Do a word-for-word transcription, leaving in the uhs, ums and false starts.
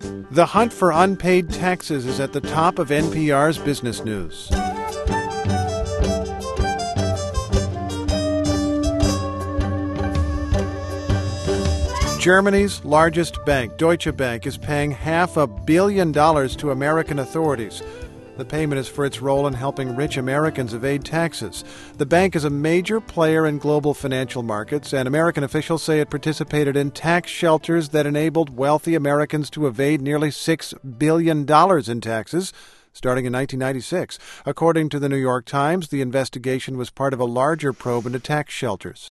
The hunt for unpaid taxes is at the top of N P R's business news. Germany's largest bank, Deutsche Bank, is paying half a billion dollars to American authorities. The payment is for its role in helping rich Americans evade taxes. The bank is a major player in global financial markets, and American officials say it participated in tax shelters that enabled wealthy Americans to evade nearly six billion dollars in taxes, starting in nineteen ninety-six. According to the New York Times, the investigation was part of a larger probe into tax shelters.